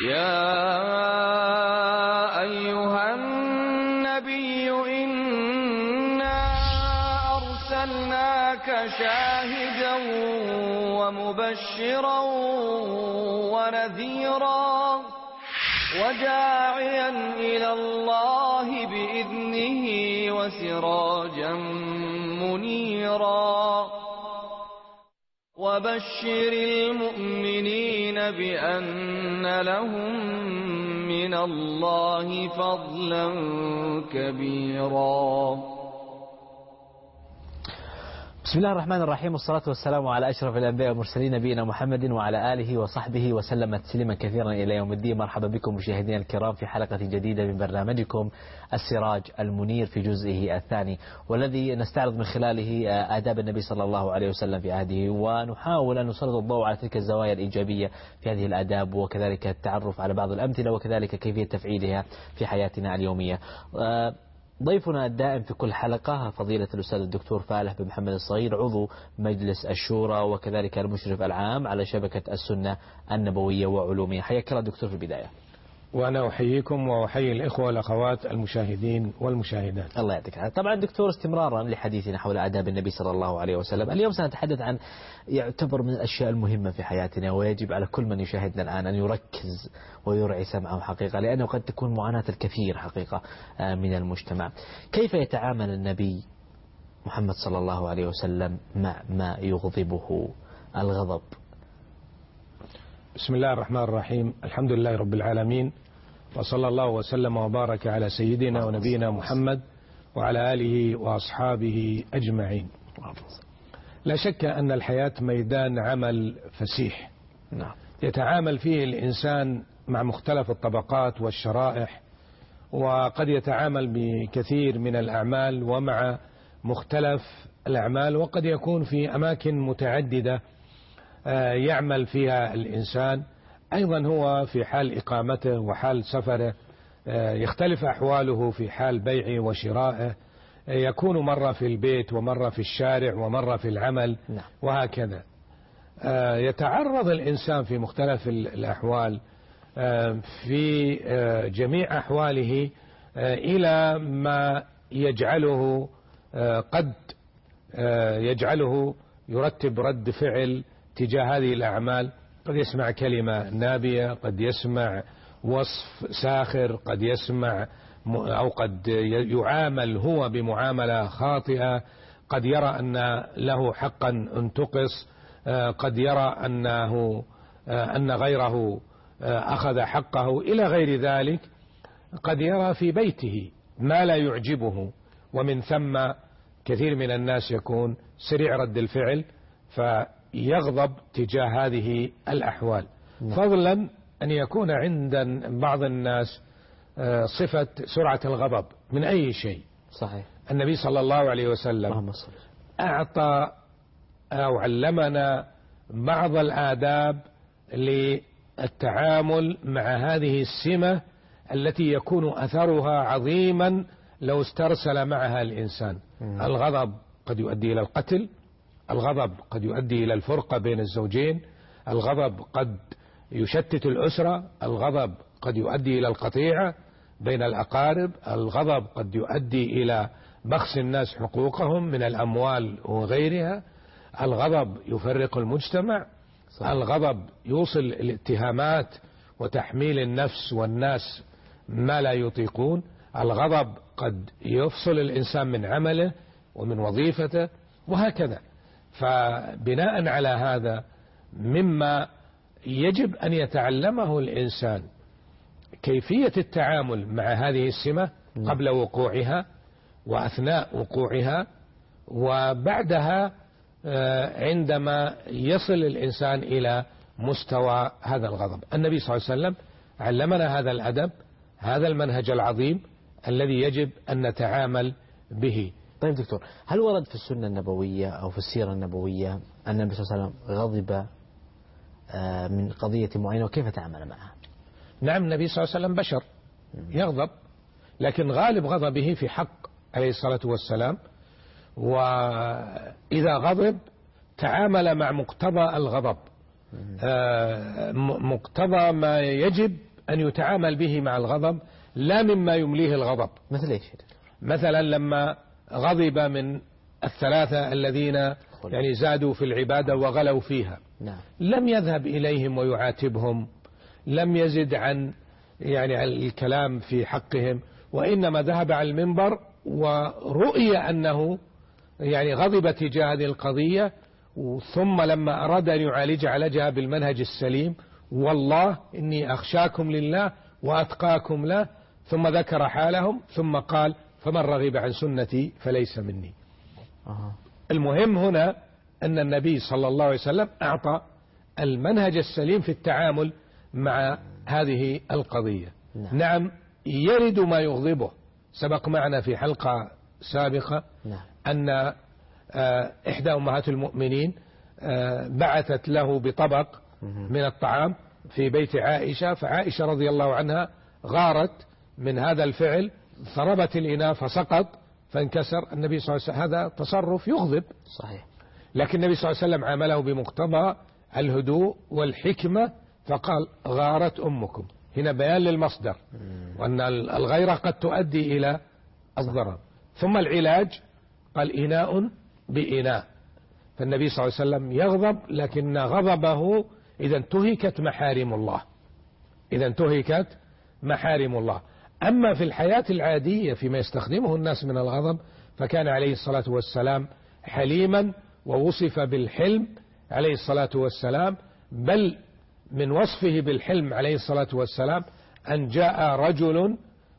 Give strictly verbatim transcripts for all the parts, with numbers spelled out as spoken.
يا أيها النبي إنا أرسلناك شاهدا ومبشرا ونذيرا وداعيا إلى الله بإذنه وسراجا منيرا وبشر المؤمنين بأن لهم من الله فضلا كبيرا. بسم الله الرحمن الرحيم، والصلاة والسلام على أشرف الأنبياء والمرسلين نبينا محمد وعلى آله وصحبه وسلم تسليما كثيرا إلى يوم الدين. مرحبا بكم مشاهدينا الكرام في حلقة جديدة من برنامجكم السراج المنير في جزئه الثاني، والذي نستعرض من خلاله آداب النبي صلى الله عليه وسلم في عهده، ونحاول أن نسلط الضوء على تلك الزوايا الإيجابية في هذه الآداب، وكذلك التعرف على بعض الأمثلة وكذلك كيفية تفعيلها في حياتنا اليومية. ضيفنا الدائم في كل حلقة فضيلة الأستاذ الدكتور فالح بن محمد الصغير، عضو مجلس الشورى وكذلك المشرف العام على شبكة السنة النبوية وعلومها. حياك الله دكتور في البداية. وأنا أحييكم وأحيي الإخوة والأخوات المشاهدين والمشاهدات. الله يعطيك العافية. طبعا دكتور، استمرارا لحديثنا حول آداب النبي صلى الله عليه وسلم، اليوم سنتحدث عن يعتبر من الأشياء المهمة في حياتنا، ويجب على كل من يشاهدنا الآن أن يركز ويرعي سمعه حقيقة، لأنه قد تكون معاناة الكثير حقيقة من المجتمع. كيف يتعامل النبي محمد صلى الله عليه وسلم مع ما يغضبه الغضب؟ بسم الله الرحمن الرحيم، الحمد لله رب العالمين، وصلى الله وسلم وبارك على سيدنا ونبينا محمد وعلى آله وأصحابه أجمعين. لا شك أن الحياة ميدان عمل فسيح يتعامل فيه الإنسان مع مختلف الطبقات والشرائح، وقد يتعامل بكثير من الأعمال ومع مختلف الأعمال، وقد يكون في أماكن متعددة يعمل فيها الإنسان. أيضا هو في حال إقامته وحال سفره يختلف أحواله في حال بيعه وشرائه، يكون مرة في البيت ومرة في الشارع ومرة في العمل وهكذا. يتعرض الإنسان في مختلف الأحوال في جميع أحواله إلى ما يجعله قد يجعله يرتب رد فعل تجاه هذه الأعمال. قد يسمع كلمة نابية، قد يسمع وصف ساخر، قد يسمع أو قد يعامل هو بمعاملة خاطئة، قد يرى أن له حقا انتقص، قد يرى أنه أن غيره أخذ حقه إلى غير ذلك. قد يرى في بيته ما لا يعجبه، ومن ثم كثير من الناس يكون سريع رد الفعل فيغضب تجاه هذه الأحوال، فضلا أن يكون عند بعض الناس صفة سرعة الغضب من أي شيء. صحيح. النبي صلى الله عليه وسلم أعطى أو علمنا بعض الآداب للتعامل مع هذه السمة التي يكون أثرها عظيما لو استرسل معها الإنسان. م. الغضب قد يؤدي إلى القتل، الغضب قد يؤدي إلى الفرقة بين الزوجين، الغضب قد يشتت الأسرة، الغضب قد يؤدي إلى القطيعة بين الأقارب، الغضب قد يؤدي إلى بخس الناس حقوقهم من الأموال وغيرها، الغضب يفرق المجتمع. صحيح. الغضب يوصل الاتهامات وتحميل النفس والناس ما لا يطيقون، الغضب قد يفصل الإنسان من عمله ومن وظيفته وهكذا. فبناء على هذا مما يجب أن يتعلمه الإنسان كيفية التعامل مع هذه السمة قبل وقوعها وأثناء وقوعها وبعدها عندما يصل الإنسان إلى مستوى هذا الغضب. النبي صلى الله عليه وسلم علمنا هذا الأدب، هذا المنهج العظيم الذي يجب أن نتعامل به. طيب دكتور، هل ورد في السنة النبوية أو في السيرة النبوية أن النبي صلى الله عليه وسلم غضب من قضية معينة وكيف تعامل معها؟ نعم، النبي صلى الله عليه وسلم بشر يغضب، لكن غالب غضبه في حق عليه الصلاة والسلام، وإذا غضب تعامل مع مقتضى الغضب، مقتضى ما يجب أن يتعامل به مع الغضب لا مما يمليه الغضب. مثل إيش؟ مثلا لما غضب من الثلاثة الذين يعني زادوا في العبادة وغلوا فيها، نعم. لم يذهب إليهم ويعاتبهم، لم يزد عن يعني الكلام في حقهم، وإنما ذهب على المنبر ورؤي أنه يعني غضب تجاه هذه القضية، ثم لما أراد أن يعالج عالجها بالمنهج السليم، والله إني أخشاكم لله وأتقاكم له، ثم ذكر حالهم ثم قال فمن رغب عن سنتي فليس مني. أه. المهم هنا أن النبي صلى الله عليه وسلم أعطى المنهج السليم في التعامل مع هذه القضية. نعم. نعم يرد ما يغضبه، سبق معنا في حلقة سابقة نعم. أن إحدى أمهات المؤمنين بعثت له بطبق من الطعام في بيت عائشة، فعائشة رضي الله عنها غارت من هذا الفعل، ضربت الإناء فسقط فانكسر. النبي صلى الله عليه وسلم هذا تصرف يغضب، صحيح، لكن النبي صلى الله عليه وسلم عامله بمقتضى الهدوء والحكمة، فقال غارت أمكم، هنا بيان للمصدر وأن الغيرة قد تؤدي إلى الضرر. ثم العلاج قال إناء بإناء، فالنبي صلى الله عليه وسلم يغضب، لكن غضبه إذا انتهكت محارم الله، إذا انتهكت محارم الله. أما في الحياة العادية فيما يستخدمه الناس من الغضب، فكان عليه الصلاة والسلام حليما، ووصف بالحلم عليه الصلاة والسلام، بل من وصفه بالحلم عليه الصلاة والسلام أن جاء رجل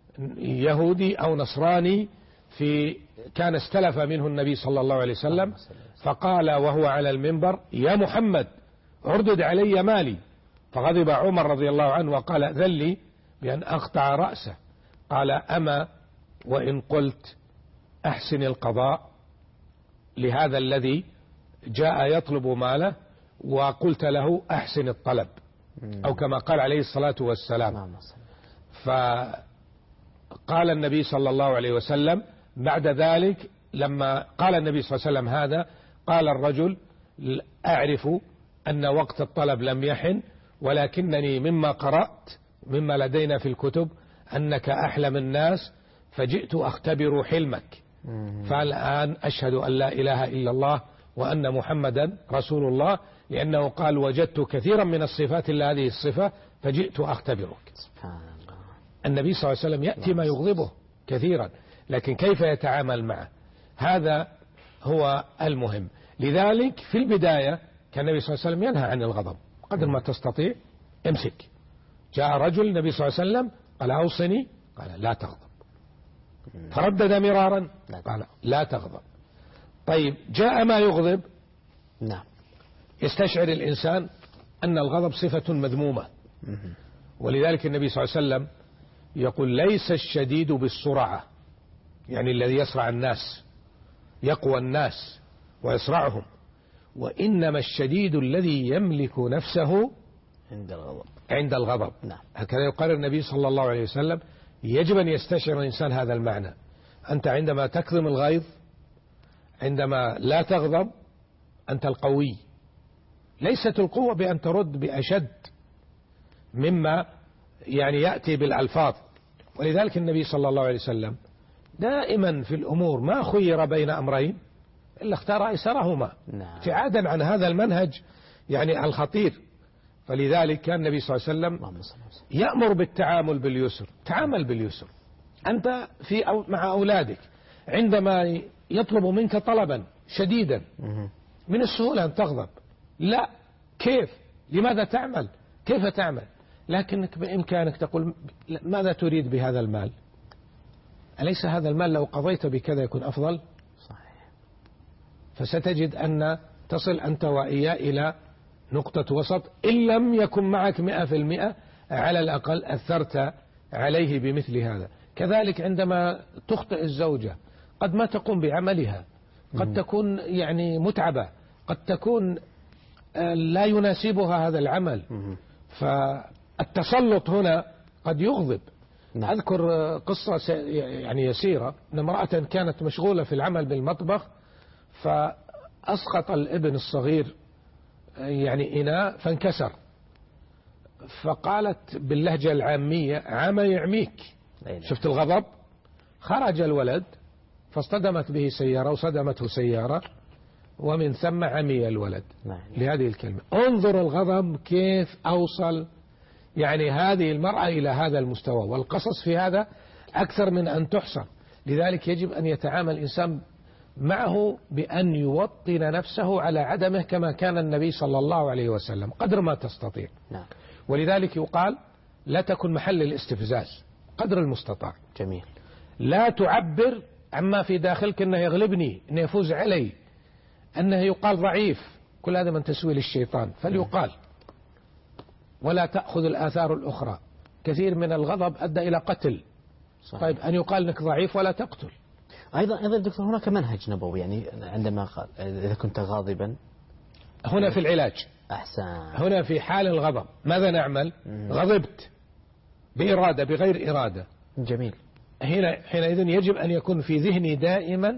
يهودي أو نصراني في كان استلف منه النبي صلى الله عليه وسلم، فقال وهو على المنبر يا محمد اردد علي مالي، فغضب عمر رضي الله عنه وقال أذن لي بأن أقطع رأسه. قال أما وإن قلت أحسن القضاء لهذا الذي جاء يطلب ماله، وقلت له أحسن الطلب، أو كما قال عليه الصلاة والسلام. فقال النبي صلى الله عليه وسلم بعد ذلك لما قال النبي صلى الله عليه وسلم هذا، قال الرجل أعرف أن وقت الطلب لم يحن، ولكنني مما قرأت مما لدينا في الكتب أنك أحلم الناس، فجئت أختبر حلمك، فالآن أشهد أن لا إله إلا الله وأن محمدا رسول الله، لأنه قال وجدت كثيرا من الصفات إلا هذه الصفة فجئت أختبرك. سبحان الله. النبي صلى الله عليه وسلم يأتي ما يغضبه كثيرا، لكن كيف يتعامل معه، هذا هو المهم. لذلك في البداية كان النبي صلى الله عليه وسلم ينهى عن الغضب قدر ما تستطيع، امسك. جاء رجل النبي صلى الله عليه وسلم قال أوصني، قال لا تغضب، تردد مرارا قال لا تغضب. طيب جاء ما يغضب، نعم، يستشعر الإنسان أن الغضب صفة مذمومة، ولذلك النبي صلى الله عليه وسلم يقول ليس الشديد بالسرعة، يعني الذي يسرع الناس يقوى الناس ويسرعهم، وإنما الشديد الذي يملك نفسه عند الغضب. عند الغضب. نعم. هكذا يقال النبي صلى الله عليه وسلم. يجب أن يستشعر الإنسان هذا المعنى. أنت عندما تكظم الغيظ، عندما لا تغضب، أنت القوي. ليست القوة بأن ترد بأشد مما يعني يأتي بالألفاظ. ولذلك النبي صلى الله عليه وسلم دائما في الأمور ما خير بين أمرين إلا اختار أيسرهما، نعم، ابتعادا عن هذا المنهج يعني الخطير. فلذلك كان النبي صلى الله عليه وسلم يأمر بالتعامل باليسر. تعامل باليسر أنت في أو مع أولادك، عندما يطلب منك طلبا شديدا من السهولة أن تغضب، لا، كيف، لماذا تعمل، كيف تعمل، لكنك بإمكانك تقول ماذا تريد بهذا المال، أليس هذا المال لو قضيت بكذا يكون أفضل؟ صحيح. فستجد أن تصل أنت وإياه إلى نقطة وسط، إن لم يكن معك مئة في المئة على الأقل أثرت عليه بمثل هذا. كذلك عندما تخطئ الزوجة، قد ما تقوم بعملها، قد تكون يعني متعبة، قد تكون لا يناسبها هذا العمل، فالتسلط هنا قد يغضب. نعم. أذكر قصة يعني يسيرة، أن امرأة كانت مشغولة في العمل بالمطبخ، فأسقط الابن الصغير يعني إناء فانكسر، فقالت باللهجة العامية: عمى يعميك. شفت الغضب؟ خرج الولد فاصطدمت به سيارة وصدمته سيارة، ومن ثم عمي الولد لهذه الكلمة. انظر الغضب كيف أوصل يعني هذه المرأة إلى هذا المستوى، والقصص في هذا أكثر من أن تحصر. لذلك يجب أن يتعامل الإنسان معه بأن يوطن نفسه على عدمه كما كان النبي صلى الله عليه وسلم قدر ما تستطيع. نعم. ولذلك يقال: لا تكن محل الاستفزاز قدر المستطاع. جميل. لا تعبر عما في داخلك أنه يغلبني، أنه يفوز علي، أنه يقال ضعيف، كل هذا من تسويل الشيطان، فليقال. ولا تأخذ الآثار الأخرى. كثير من الغضب أدى إلى قتل. صحيح. طيب أن يقال لك ضعيف ولا تقتل. أيضا أيضا دكتور هناك منهج نبوي، يعني عندما قال إذا كنت غاضبا هنا في العلاج. أحسن. هنا في حال الغضب ماذا نعمل؟ مم. غضبت بإرادة بغير إرادة. جميل. هنا حينئذ يجب أن يكون في ذهني دائما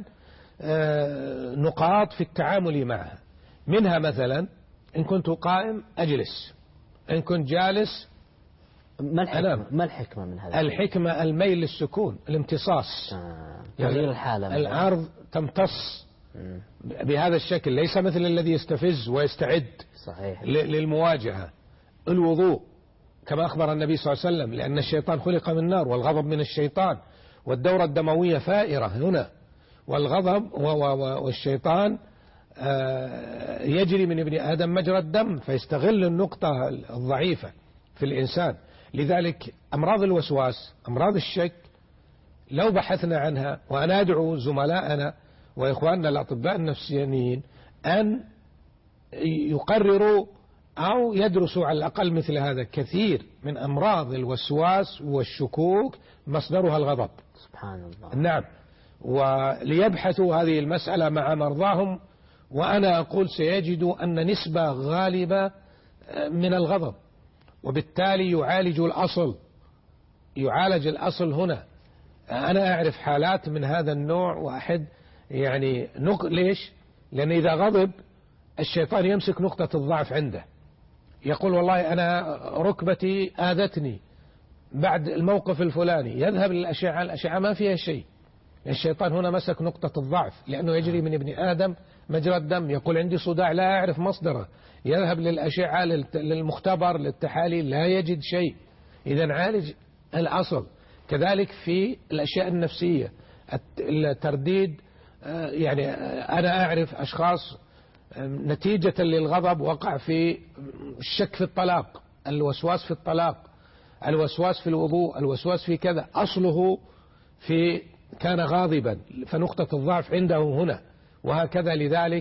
نقاط في التعامل معها. منها مثلا إن كنت قائم أجلس، إن كنت جالس ما الحكمة؟ ما الحكمة من هذا؟ الحكمة الميل للسكون، الامتصاص. آه. تغيير الحالة. الأرض تمتص مم. بهذا الشكل، ليس مثل الذي يستفز ويستعد. صحيح. للمواجهة. الوضوء كما أخبر النبي صلى الله عليه وسلم، لأن الشيطان خلق من نار والغضب من الشيطان، والدورة الدموية فائرة هنا، والغضب والشيطان يجري من ابن آدم مجرى الدم، فيستغل النقطة الضعيفة في الإنسان. لذلك أمراض الوسواس، أمراض الشك، لو بحثنا عنها، وأنا أدعو زملائنا وإخواننا الأطباء النفسيين أن يقرروا أو يدرسوا على الأقل مثل هذا. كثير من أمراض الوسواس والشكوك مصدرها الغضب. سبحان الله. نعم. وليبحثوا هذه المسألة مع مرضاهم، وأنا أقول سيجدوا أن نسبة غالبة من الغضب، وبالتالي يعالج الأصل، يعالج الأصل هنا. أنا أعرف حالات من هذا النوع، وأحد يعني نق... ليش؟ لأن إذا غضب الشيطان يمسك نقطة الضعف عنده، يقول والله أنا ركبتي آذتني بعد الموقف الفلاني، يذهب للأشعة، الأشعة ما فيها شيء. الشيطان هنا مسك نقطة الضعف، لأنه يجري من ابن آدم مجرى الدم. يقول عندي صداع لا أعرف مصدره، يذهب للأشعة للمختبر للتحاليل لا يجد شيء. إذا عالج الأصل. كذلك في الأشياء النفسية، الترديد. يعني أنا أعرف أشخاص نتيجة للغضب وقع في الشك في الطلاق، الوسواس في الطلاق، الوسواس في الوضوء، الوسواس في كذا، أصله في كان غاضبا، فنقطة الضعف عنده هنا، وهكذا. لذلك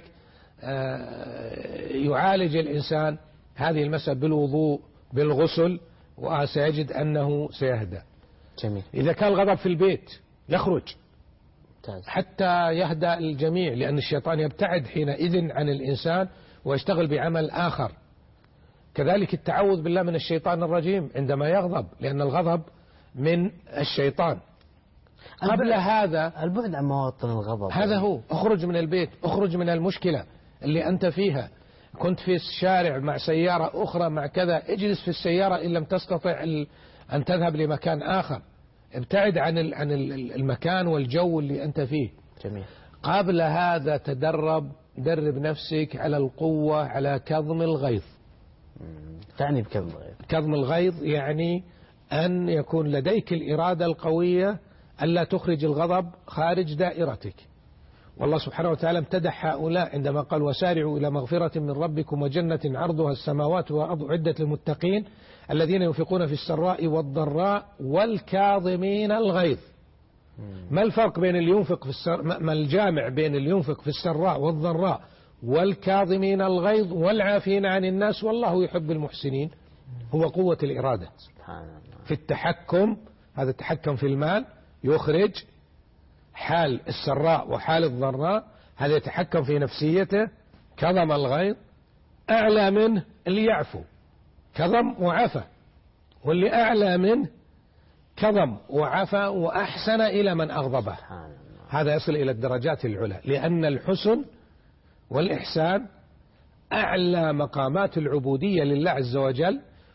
يعالج الإنسان هذه المسألة بالوضوء بالغسل، وسيجد أنه سيهدى. جميل. إذا كان الغضب في البيت يخرج حتى يهدأ الجميع، لأن الشيطان يبتعد حينئذ عن الإنسان ويشتغل بعمل آخر. كذلك التعوذ بالله من الشيطان الرجيم عندما يغضب، لأن الغضب من الشيطان. قبل هذا البعد عن مواطن الغضب، هذا هو. اخرج من البيت، اخرج من المشكلة اللي أنت فيها. كنت في الشارع مع سيارة أخرى مع كذا، اجلس في السيارة إن لم تستطع أن تذهب لمكان آخر، ابتعد عن عن المكان والجو اللي أنت فيه. جميل. قبل هذا تدرب، درب نفسك على القوة، على كظم الغيظ. تعني بكظم الغيظ؟ كظم الغيظ يعني أن يكون لديك الإرادة القوية ألا تخرج الغضب خارج دائرتك. والله سبحانه وتعالى امتدح هؤلاء عندما قال وسارعوا إلى مغفرة من ربكم وجنة عرضها السماوات والأرض أعدت للمتقين الذين ينفقون في السراء والضراء والكاظمين الغيظ. ما الفرق بين اللي ينفق في السر... ما الجامع بين اللي ينفق في السراء والضراء والكاظمين الغيظ والعافين عن الناس والله يحب المحسنين؟ هو قوة الإرادة في التحكم. هذا التحكم في المال يخرج حال السراء وحال الضراء، هذا يتحكم في نفسيته. كظم الغيظ. أعلى منه اللي يعفو، كظم وعفى، واللي أعلى منه كظم وعفى وأحسن إلى من أغضبه. هذا يصل إلى الدرجات العلى، لأن الحسن والإحسان أعلى مقامات العبودية لله عز وجل،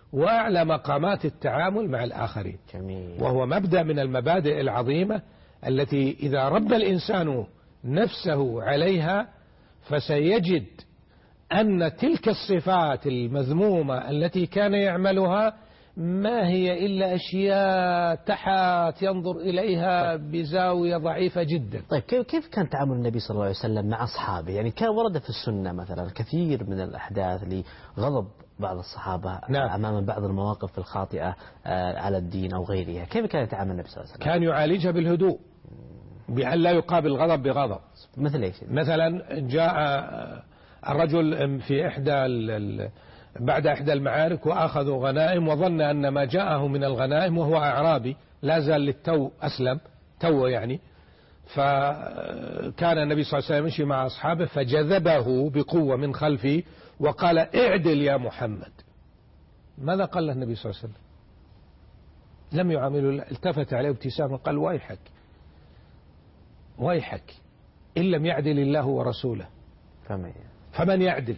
وأعلى مقامات التعامل مع الآخرين. جميل. وهو مبدأ من المبادئ العظيمة التي إذا ربى الإنسان نفسه عليها فسيجد أن تلك الصفات المذمومة التي كان يعملها ما هي إلا أشياء تحت ينظر إليها بزاوية ضعيفة جدا. طيب كيف كان تعامل النبي صلى الله عليه وسلم مع أصحابه؟ يعني كان ورد في السنة مثلا كثير من الأحداث لغضب بعض الصحابة نعم. أمام بعض المواقف الخاطئة على الدين أو غيرها، كيف كان يتعامل النبي صلى الله عليه وسلم؟ كان يعالجها بالهدوء بأن لا يقابل الغضب بغضب. مثل إيش؟ مثلا جاء الرجل في إحدى بعد إحدى المعارك وأخذوا غنائم وظن أن ما جاءه من الغنائم، وهو أعرابي لا زال للتو أسلم تو يعني، فكان النبي صلى الله عليه وسلم يمشي مع أصحابه فجذبه بقوة من خلفه وقال اعدل يا محمد. ماذا قال له النبي صلى الله عليه وسلم؟ لم يعامله، التفت عليه ابتسامة قال ويحك ويحك إن لم يعدل الله ورسوله فمن يعدل؟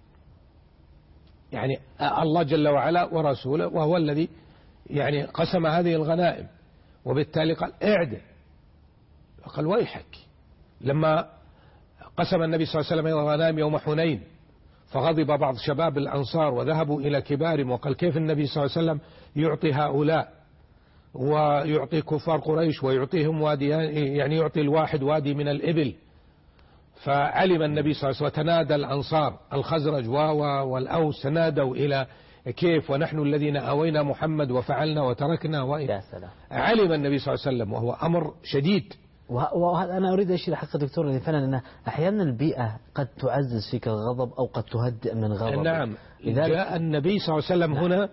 يعني الله جل وعلا ورسوله، وهو الذي يعني قسم هذه الغنائم، وبالتالي قال اعدل. قال ويحك. لما قسم النبي صلى الله عليه وسلم الغنائم يوم حنين فغضب بعض شباب الأنصار وذهبوا إلى كبارهم وقال كيف النبي صلى الله عليه وسلم يعطي هؤلاء ويعطي كفار قريش ويعطيهم وادي، يعني يعطي الواحد وادي من الإبل. فعلم النبي صلى الله عليه وسلم وتنادى الأنصار الخزرج والأوس تنادوا إلى كيف ونحن الذين آوينا محمد وفعلنا وتركنا وإلى. علم النبي صلى الله عليه وسلم، وهو أمر شديد. وهذا أنا أريد أشير حقيقة دكتور أن فعلا أن أحيانا البيئة قد تعزز فيك الغضب أو قد تهدئ من غضب. نعم. جاء النبي صلى الله عليه وسلم نعم. هنا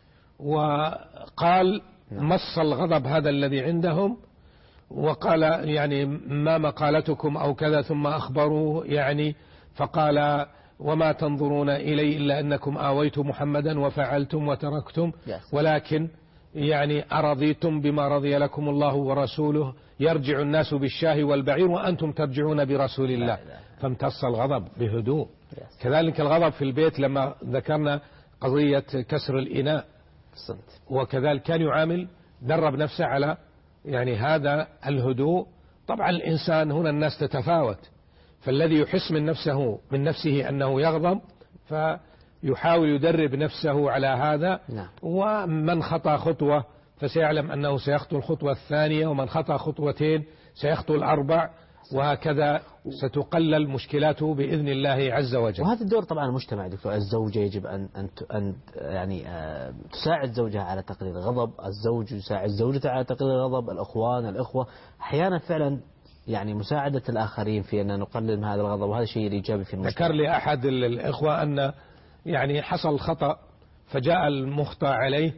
وقال نعم. مص الغضب هذا الذي عندهم وقال يعني ما مقالتكم أو كذا، ثم أخبروه يعني فقال وما تنظرون إلي إلا أنكم آويتم محمدا وفعلتم وتركتم ولكن يعني أرضيتم بما رضي لكم الله ورسوله، يرجع الناس بالشاه والبعير وأنتم ترجعون برسول الله. فامتص الغضب بهدوء. كذلك الغضب في البيت لما ذكرنا قضية كسر الإناء، وكذلك كان يعامل درب نفسه على يعني هذا الهدوء. طبعا الإنسان هنا الناس تتفاوت، فالذي يحس من نفسه من نفسه أنه يغضب فيحاول يدرب نفسه على هذا نعم. ومن خطأ خطوة فسيعلم أنه سيخطو الخطوة الثانية، ومن خطأ خطوتين سيخطو الأربع، وهكذا ستقلل مشكلاته بإذن الله عز وجل. وهذا الدور طبعا المجتمع دكتور، الزوجة يجب أن أن أن يعني تساعد زوجها على تقليل الغضب، الزوج يساعد زوجته على تقليل الغضب، الأخوان الأخوة أحيانا فعلا يعني مساعدة الآخرين في أن نقلل من هذا الغضب، وهذا شيء إيجابي في المجتمع. ذكر لي أحد الإخوة أن يعني حصل خطأ فجاء المخطئ عليه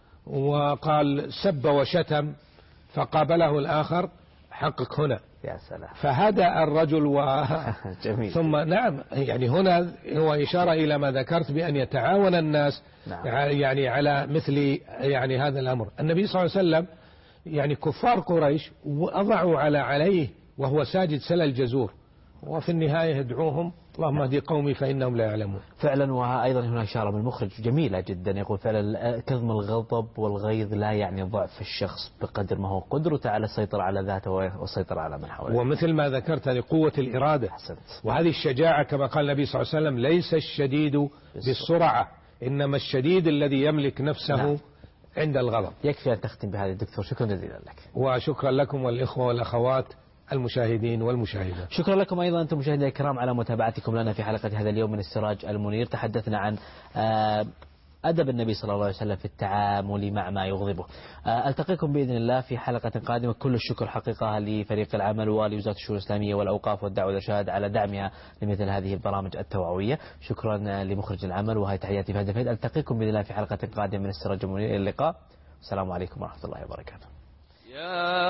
وقال سب وشتم، فقابله الآخر حقق هنا يا سلام، فهدأ الرجل و... جميل. ثم نعم يعني هنا هو إشارة إلى ما ذكرت بأن يتعاون الناس نعم. يعني على مثل يعني هذا الأمر. النبي صلى الله عليه وسلم يعني كفار قريش وأضعوا على عليه وهو ساجد سل الجزور، وفي النهاية يدعوهم اللهم اهدي قومي فإنهم لا يعلمون. فعلا. وأيضا هنا إشارة من المخرج جميلة جدا، يقول فعلا كظم الغضب والغيظ لا يعني ضعف الشخص بقدر ما هو قدرته على السيطرة على ذاته والسيطرة على من حوله. ومثل ما ذكرت هذه قوة الإرادة حسنت. وهذه الشجاعة كما قال النبي صلى الله عليه وسلم ليس الشديد بالسرعة إنما الشديد الذي يملك نفسه نعم. عند الغضب. يكفي أن تختم بهذه الدكتور، شكرا جزيلا لك. وشكرا لكم والإخوة والأخوات المشاهدين والمشاهدات. شكرا لكم أيضا أنتم مشاهدينا الكرام على متابعتكم لنا في حلقة هذا اليوم من السراج المنير. تحدثنا عن أدب النبي صلى الله عليه وسلم في التعامل مع ما يغضبه. ألتقيكم بإذن الله في حلقة قادمة. كل الشكر حقيقة لفريق العمل ولوزارة الشؤون الإسلامية والأوقاف والدعوة والإرشاد على دعمها لمثل هذه البرامج التوعوية. شكرا لمخرج العمل، وهي تحياتي فهد فهد. ألتقيكم بإذن الله في حلقة قادمة من السراج المنير. إلى اللقاء، السلام عليكم ورحمة الله وبركاته. يا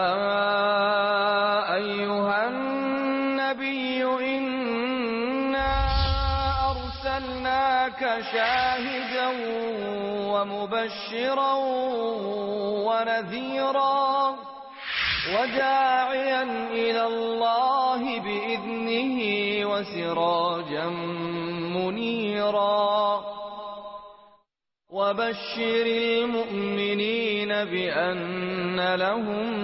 أيها النبي إنا أرسلناك شاهدا ومبشرا ونذيرا وداعيا إلى الله بإذنه وسراجا منيرا وبشر المؤمنين بأن لهم